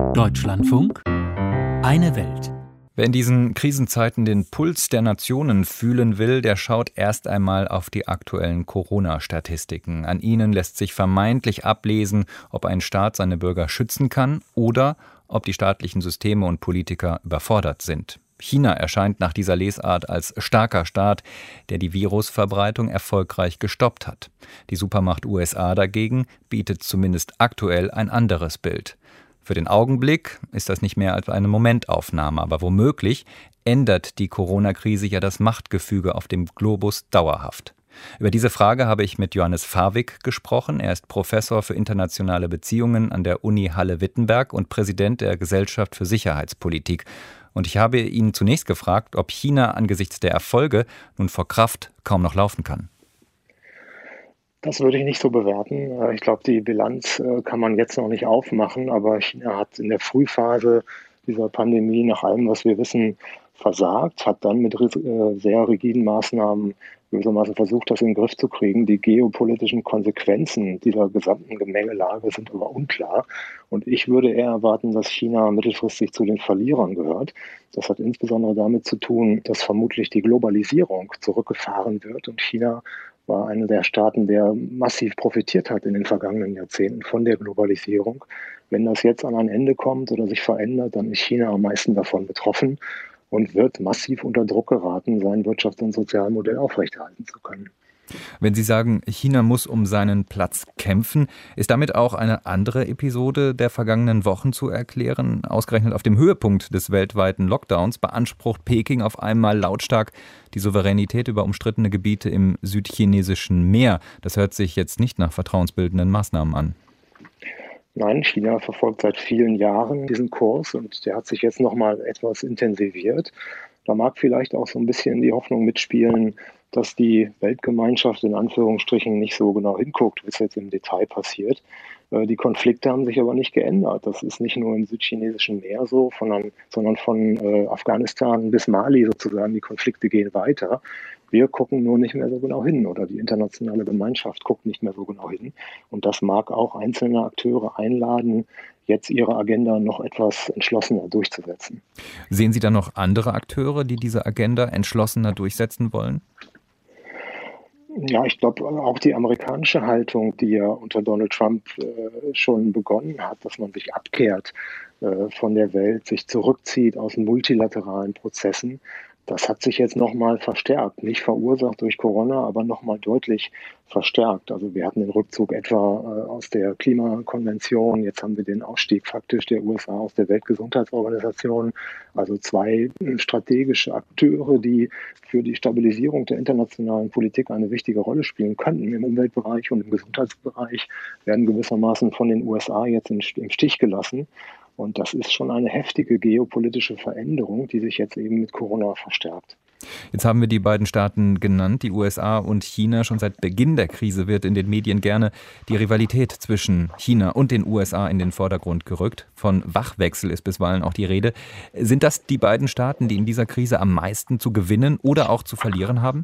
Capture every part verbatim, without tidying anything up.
Deutschlandfunk, eine Welt. Wer in diesen Krisenzeiten den Puls der Nationen fühlen will, der schaut erst einmal auf die aktuellen Corona-Statistiken. An ihnen lässt sich vermeintlich ablesen, ob ein Staat seine Bürger schützen kann oder ob die staatlichen Systeme und Politiker überfordert sind. China erscheint nach dieser Lesart als starker Staat, der die Virusverbreitung erfolgreich gestoppt hat. Die Supermacht U S A dagegen bietet zumindest aktuell ein anderes Bild. Für den Augenblick ist das nicht mehr als eine Momentaufnahme, aber womöglich ändert die Corona-Krise ja das Machtgefüge auf dem Globus dauerhaft. Über diese Frage habe ich mit Johannes Farwig gesprochen. Er ist Professor für internationale Beziehungen an der Uni Halle-Wittenberg und Präsident der Gesellschaft für Sicherheitspolitik. Und ich habe ihn zunächst gefragt, ob China angesichts der Erfolge nun vor Kraft kaum noch laufen kann. Das würde ich nicht so bewerten. Ich glaube, die Bilanz kann man jetzt noch nicht aufmachen, aber China hat in der Frühphase dieser Pandemie nach allem, was wir wissen, versagt, hat dann mit sehr rigiden Maßnahmen gewissermaßen versucht, das in den Griff zu kriegen. Die geopolitischen Konsequenzen dieser gesamten Gemengelage sind aber unklar. Und ich würde eher erwarten, dass China mittelfristig zu den Verlierern gehört. Das hat insbesondere damit zu tun, dass vermutlich die Globalisierung zurückgefahren wird. Und China war einer der Staaten, der massiv profitiert hat in den vergangenen Jahrzehnten von der Globalisierung. Wenn das jetzt an ein Ende kommt oder sich verändert, dann ist China am meisten davon betroffen und wird massiv unter Druck geraten, sein Wirtschafts- und Sozialmodell aufrechterhalten zu können. Wenn Sie sagen, China muss um seinen Platz kämpfen, ist damit auch eine andere Episode der vergangenen Wochen zu erklären? Ausgerechnet auf dem Höhepunkt des weltweiten Lockdowns beansprucht Peking auf einmal lautstark die Souveränität über umstrittene Gebiete im südchinesischen Meer. Das hört sich jetzt nicht nach vertrauensbildenden Maßnahmen an. Nein, China verfolgt seit vielen Jahren diesen Kurs und der hat sich jetzt noch mal etwas intensiviert. Da mag vielleicht auch so ein bisschen die Hoffnung mitspielen, dass die Weltgemeinschaft in Anführungsstrichen nicht so genau hinguckt, was jetzt im Detail passiert. Die Konflikte haben sich aber nicht geändert. Das ist nicht nur im südchinesischen Meer so, sondern, sondern von äh, Afghanistan bis Mali sozusagen. Die Konflikte gehen weiter. Wir gucken nur nicht mehr so genau hin oder die internationale Gemeinschaft guckt nicht mehr so genau hin. Und das mag auch einzelne Akteure einladen, jetzt ihre Agenda noch etwas entschlossener durchzusetzen. Sehen Sie da noch andere Akteure, die diese Agenda entschlossener durchsetzen wollen? Ja, ich glaube auch die amerikanische Haltung, die ja unter Donald Trump äh, schon begonnen hat, dass man sich abkehrt äh, von der Welt, sich zurückzieht aus multilateralen Prozessen, das hat sich jetzt nochmal verstärkt. Nicht verursacht durch Corona, aber nochmal deutlich verstärkt. Also wir hatten den Rückzug etwa äh, aus der Klimakonvention, jetzt haben wir den Ausstieg faktisch der U S A aus der Weltgesundheitsorganisation. Also zwei strategische Akteure, die für die Stabilisierung der internationalen Politik eine wichtige Rolle spielen könnten im Umweltbereich und im Gesundheitsbereich, werden gewissermaßen von den U S A jetzt im Stich gelassen. Und das ist schon eine heftige geopolitische Veränderung, die sich jetzt eben mit Corona verstärkt. Jetzt haben wir die beiden Staaten genannt, die U S A und China. Schon seit Beginn der Krise wird in den Medien gerne die Rivalität zwischen China und den U S A in den Vordergrund gerückt. Von Wachwechsel ist bisweilen auch die Rede. Sind das die beiden Staaten, die in dieser Krise am meisten zu gewinnen oder auch zu verlieren haben?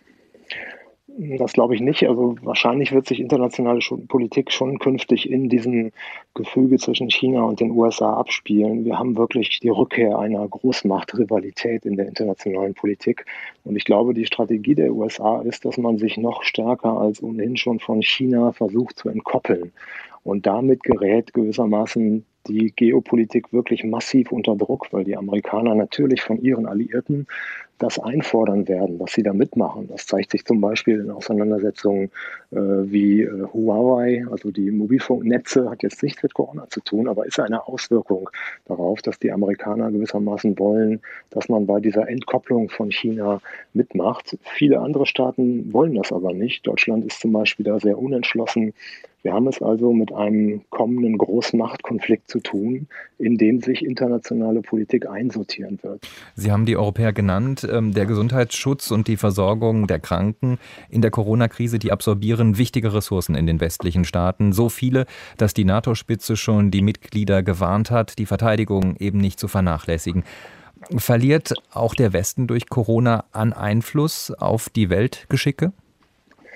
Das glaube ich nicht. Also wahrscheinlich wird sich internationale Politik schon künftig in diesem Gefüge zwischen China und den U S A abspielen. Wir haben wirklich die Rückkehr einer Großmachtrivalität in der internationalen Politik. Und ich glaube, die Strategie der U S A ist, dass man sich noch stärker als ohnehin schon von China versucht zu entkoppeln. Und damit gerät gewissermaßen die Geopolitik wirklich massiv unter Druck, weil die Amerikaner natürlich von ihren Alliierten das einfordern werden, dass sie da mitmachen. Das zeigt sich zum Beispiel in Auseinandersetzungen äh, wie äh, Huawei, also die Mobilfunknetze, hat jetzt nichts mit Corona zu tun, aber ist eine Auswirkung darauf, dass die Amerikaner gewissermaßen wollen, dass man bei dieser Entkopplung von China mitmacht. Viele andere Staaten wollen das aber nicht. Deutschland ist zum Beispiel da sehr unentschlossen. Wir haben es also mit einem kommenden Großmachtkonflikt zu tun, in dem sich internationale Politik einsortieren wird. Sie haben die Europäer genannt. Der Gesundheitsschutz und die Versorgung der Kranken in der Corona-Krise, die absorbieren wichtige Ressourcen in den westlichen Staaten. So viele, dass die NATO-Spitze schon die Mitglieder gewarnt hat, die Verteidigung eben nicht zu vernachlässigen. Verliert auch der Westen durch Corona an Einfluss auf die Weltgeschicke?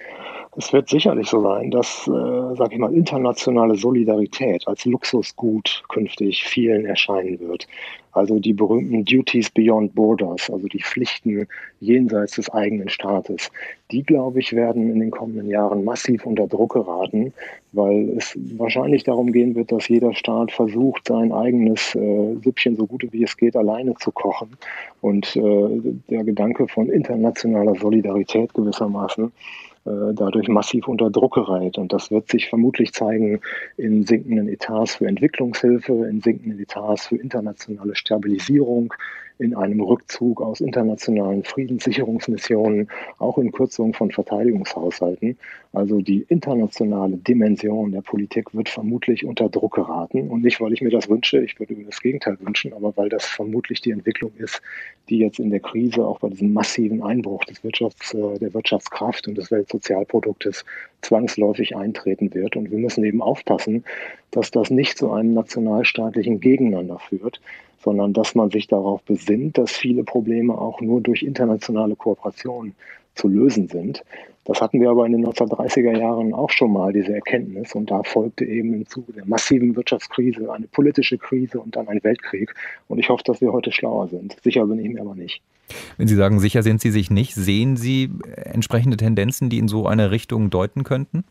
Es wird sicherlich so sein, dass, äh, sage ich mal, internationale Solidarität als Luxusgut künftig vielen erscheinen wird. Also die berühmten Duties beyond borders, also die Pflichten jenseits des eigenen Staates. Die, glaube ich, werden in den kommenden Jahren massiv unter Druck geraten, weil es wahrscheinlich darum gehen wird, dass jeder Staat versucht, sein eigenes äh, Süppchen so gut wie es geht alleine zu kochen. Und äh, der Gedanke von internationaler Solidarität gewissermaßen äh, dadurch massiv unter Druck gerät. Und das wird sich vermutlich zeigen in sinkenden Etats für Entwicklungshilfe, in sinkenden Etats für internationale Stabilisierung, in einem Rückzug aus internationalen Friedenssicherungsmissionen, auch in Kürzungen von Verteidigungshaushalten. Also die internationale Dimension der Politik wird vermutlich unter Druck geraten. Und nicht, weil ich mir das wünsche, ich würde mir das Gegenteil wünschen, aber weil das vermutlich die Entwicklung ist, die jetzt in der Krise, auch bei diesem massiven Einbruch des Wirtschafts, der Wirtschaftskraft und des Weltsozialproduktes zwangsläufig eintreten wird. Und wir müssen eben aufpassen, dass das nicht zu einem nationalstaatlichen Gegeneinander führt, sondern dass man sich darauf besinnt, dass viele Probleme auch nur durch internationale Kooperation zu lösen sind. Das hatten wir aber in den neunzehnhundertdreißiger Jahren auch schon mal, diese Erkenntnis. Und da folgte eben im Zuge der massiven Wirtschaftskrise eine politische Krise und dann ein Weltkrieg. Und ich hoffe, dass wir heute schlauer sind. Sicher bin ich mir aber nicht. Wenn Sie sagen, sicher sind Sie sich nicht, sehen Sie entsprechende Tendenzen, die in so eine Richtung deuten könnten?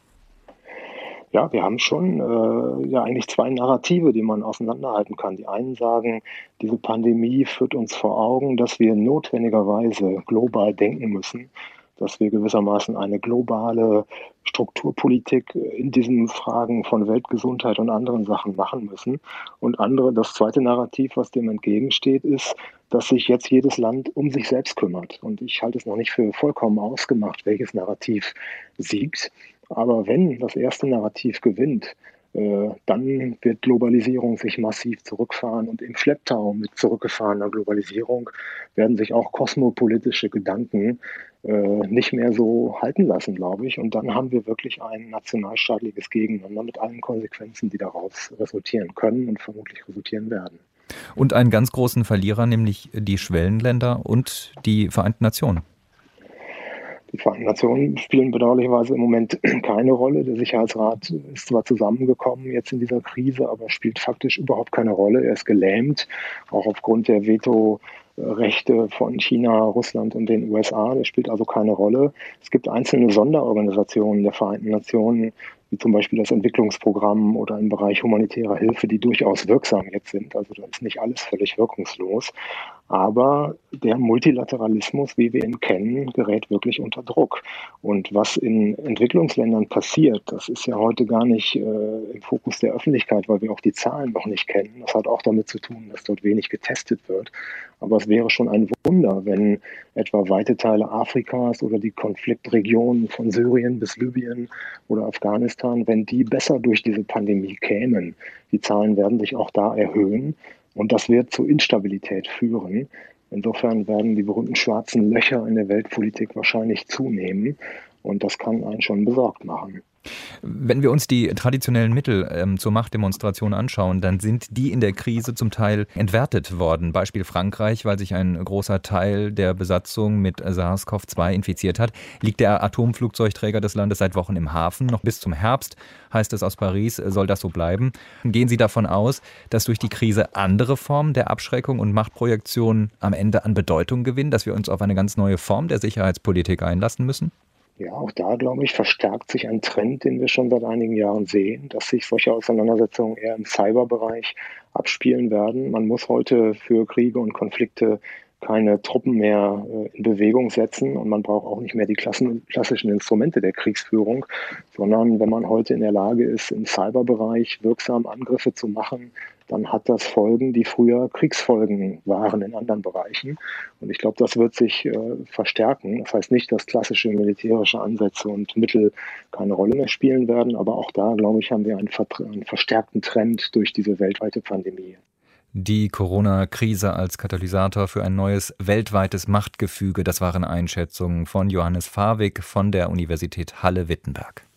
Ja, wir haben schon äh, ja eigentlich zwei Narrative, die man auseinanderhalten kann. Die einen sagen, diese Pandemie führt uns vor Augen, dass wir notwendigerweise global denken müssen, dass wir gewissermaßen eine globale Strukturpolitik in diesen Fragen von Weltgesundheit und anderen Sachen machen müssen. Und andere, das zweite Narrativ, was dem entgegensteht, ist, dass sich jetzt jedes Land um sich selbst kümmert. Und ich halte es noch nicht für vollkommen ausgemacht, welches Narrativ siegt. Aber wenn das erste Narrativ gewinnt, äh, dann wird Globalisierung sich massiv zurückfahren. Und im Schlepptau mit zurückgefahrener Globalisierung werden sich auch kosmopolitische Gedanken äh, nicht mehr so halten lassen, glaube ich. Und dann haben wir wirklich ein nationalstaatliches Gegeneinander mit allen Konsequenzen, die daraus resultieren können und vermutlich resultieren werden. Und einen ganz großen Verlierer, nämlich die Schwellenländer und die Vereinten Nationen. Die Vereinten Nationen spielen bedauerlicherweise im Moment keine Rolle. Der Sicherheitsrat ist zwar zusammengekommen jetzt in dieser Krise, aber spielt faktisch überhaupt keine Rolle. Er ist gelähmt, auch aufgrund der Vetorechte von China, Russland und den U S A. Der spielt also keine Rolle. Es gibt einzelne Sonderorganisationen der Vereinten Nationen, wie zum Beispiel das Entwicklungsprogramm oder im Bereich humanitärer Hilfe, die durchaus wirksam jetzt sind. Also da ist nicht alles völlig wirkungslos. Aber der Multilateralismus, wie wir ihn kennen, gerät wirklich unter Druck. Und was in Entwicklungsländern passiert, das ist ja heute gar nicht äh, im Fokus der Öffentlichkeit, weil wir auch die Zahlen noch nicht kennen. Das hat auch damit zu tun, dass dort wenig getestet wird. Aber es wäre schon ein Wunder, wenn etwa weite Teile Afrikas oder die Konfliktregionen von Syrien bis Libyen oder Afghanistan, wenn die besser durch diese Pandemie kämen. Die Zahlen werden sich auch da erhöhen. Und das wird zu Instabilität führen. Insofern werden die berühmten schwarzen Löcher in der Weltpolitik wahrscheinlich zunehmen. Und das kann einen schon besorgt machen. Wenn wir uns die traditionellen Mittel ähm, zur Machtdemonstration anschauen, dann sind die in der Krise zum Teil entwertet worden. Beispiel Frankreich, weil sich ein großer Teil der Besatzung mit SARS-C o V zwei infiziert hat, liegt der Atomflugzeugträger des Landes seit Wochen im Hafen. Noch bis zum Herbst, heißt es aus Paris, soll das so bleiben. Gehen Sie davon aus, dass durch die Krise andere Formen der Abschreckung und Machtprojektion am Ende an Bedeutung gewinnen, dass wir uns auf eine ganz neue Form der Sicherheitspolitik einlassen müssen? Ja, auch da, glaube ich, verstärkt sich ein Trend, den wir schon seit einigen Jahren sehen, dass sich solche Auseinandersetzungen eher im Cyberbereich abspielen werden. Man muss heute für Kriege und Konflikte keine Truppen mehr äh, in Bewegung setzen und man braucht auch nicht mehr die Klassen, klassischen Instrumente der Kriegsführung, sondern wenn man heute in der Lage ist, im Cyberbereich wirksam Angriffe zu machen, dann hat das Folgen, die früher Kriegsfolgen waren in anderen Bereichen. Und ich glaube, das wird sich äh, verstärken. Das heißt nicht, dass klassische militärische Ansätze und Mittel keine Rolle mehr spielen werden, aber auch da, glaube ich, haben wir einen, ver- einen verstärkten Trend durch diese weltweite Pandemie. Die Corona-Krise als Katalysator für ein neues weltweites Machtgefüge, das waren Einschätzungen von Johannes Fawig von der Universität Halle-Wittenberg.